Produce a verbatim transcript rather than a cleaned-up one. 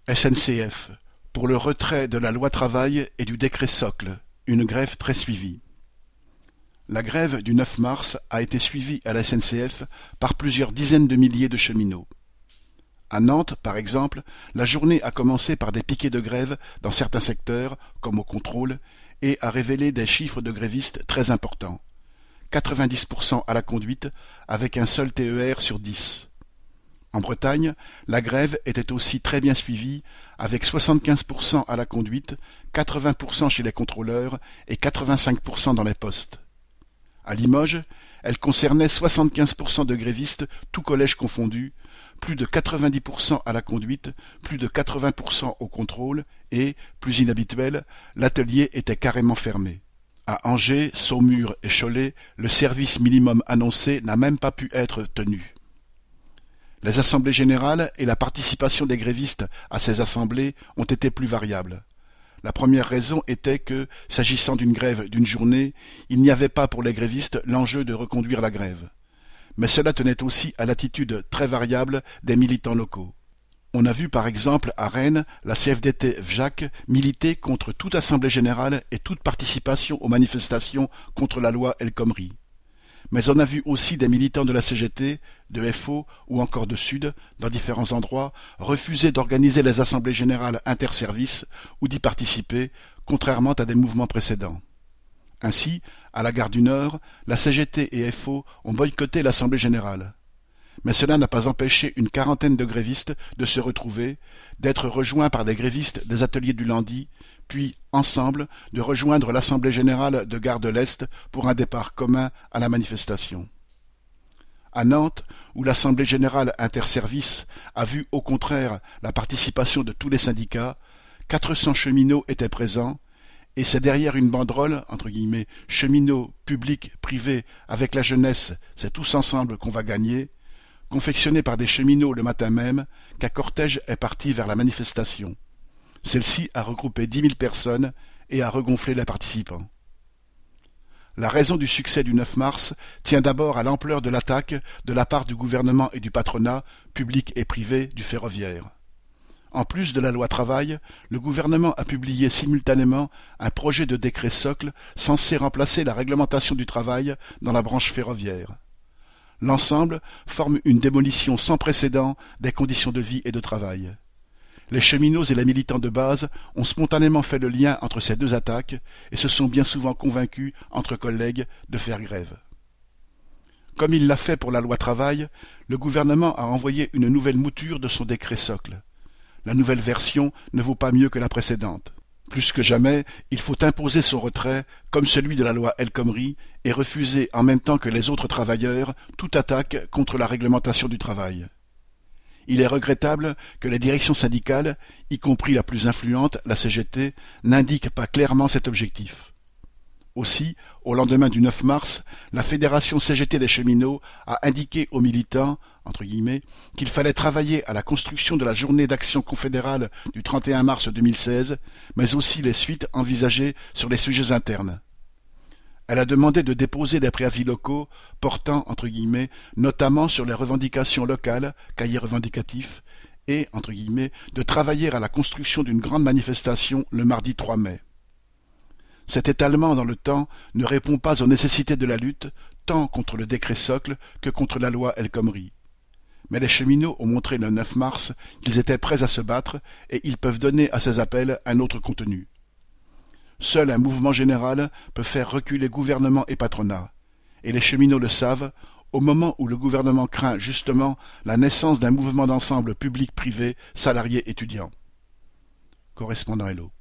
S N C F, pour le retrait de la loi travail et du décret socle, une grève très suivie. La grève du neuf mars a été suivie à la S N C F par plusieurs dizaines de milliers de cheminots. À Nantes, par exemple, la journée a commencé par des piquets de grève dans certains secteurs, comme au contrôle, et a révélé des chiffres de grévistes très importants. quatre-vingt-dix pour cent à la conduite, avec un seul T E R sur dix. En Bretagne, la grève était aussi très bien suivie, avec soixante-quinze pour cent à la conduite, quatre-vingts pour cent chez les contrôleurs et quatre-vingt-cinq pour cent dans les postes. À Limoges, elle concernait soixante-quinze pour cent de grévistes, tous collèges confondus, plus de quatre-vingt-dix pour cent à la conduite, plus de quatre-vingts pour cent au contrôle et, plus inhabituel, l'atelier était carrément fermé. À Angers, Saumur et Cholet, le service minimum annoncé n'a même pas pu être tenu. Les assemblées générales et la participation des grévistes à ces assemblées ont été plus variables. La première raison était que, s'agissant d'une grève d'une journée, il n'y avait pas pour les grévistes l'enjeu de reconduire la grève. Mais cela tenait aussi à l'attitude très variable des militants locaux. On a vu par exemple à Rennes la C F D T V J A C militer contre toute assemblée générale et toute participation aux manifestations contre la loi El Khomri. Mais on a vu aussi des militants de la C G T, de F O ou encore de Sud, dans différents endroits, refuser d'organiser les assemblées générales interservices ou d'y participer, contrairement à des mouvements précédents. Ainsi, à la gare du Nord, la C G T et F O ont boycotté l'assemblée générale. Mais cela n'a pas empêché une quarantaine de grévistes de se retrouver, d'être rejoints par des grévistes des ateliers du Landy, puis, ensemble, de rejoindre l'Assemblée générale de Gare de l'Est pour un départ commun à la manifestation. À Nantes, où l'Assemblée générale interservices a vu au contraire la participation de tous les syndicats, quatre cents cheminots étaient présents, et c'est derrière une banderole, entre guillemets, cheminots, publics, privés, avec la jeunesse, c'est tous ensemble qu'on va gagner, confectionnée par des cheminots le matin même, qu'un cortège est parti vers la manifestation. Celle-ci a regroupé dix mille personnes et a regonflé les participants. La raison du succès du neuf mars tient d'abord à l'ampleur de l'attaque de la part du gouvernement et du patronat, public et privé, du ferroviaire. En plus de la loi travail, le gouvernement a publié simultanément un projet de décret socle censé remplacer la réglementation du travail dans la branche ferroviaire. L'ensemble forme une démolition sans précédent des conditions de vie et de travail. Les cheminots et les militants de base ont spontanément fait le lien entre ces deux attaques et se sont bien souvent convaincus, entre collègues, de faire grève. Comme il l'a fait pour la loi travail, le gouvernement a envoyé une nouvelle mouture de son décret socle. La nouvelle version ne vaut pas mieux que la précédente. Plus que jamais, il faut imposer son retrait, comme celui de la loi El Khomri, et refuser en même temps que les autres travailleurs toute attaque contre la réglementation du travail. Il est regrettable que les directions syndicales, y compris la plus influente, la C G T, n'indiquent pas clairement cet objectif. Aussi, au lendemain du neuf mars, la Fédération C G T des cheminots a indiqué aux militants, entre guillemets, qu'il fallait travailler à la construction de la journée d'action confédérale du trente et un mars deux mille seize, mais aussi les suites envisagées sur les sujets internes. Elle a demandé de déposer des préavis locaux portant, entre guillemets, notamment sur les revendications locales, cahiers revendicatifs, et, entre guillemets, de travailler à la construction d'une grande manifestation le mardi trois mai. Cet étalement dans le temps ne répond pas aux nécessités de la lutte, tant contre le décret socle que contre la loi El Khomri. Mais les cheminots ont montré le neuf mars qu'ils étaient prêts à se battre et ils peuvent donner à ces appels un autre contenu. Seul un mouvement général peut faire reculer gouvernement et patronat. Et les cheminots le savent, au moment où le gouvernement craint justement la naissance d'un mouvement d'ensemble public-privé, salarié-étudiant. Correspondant Hello.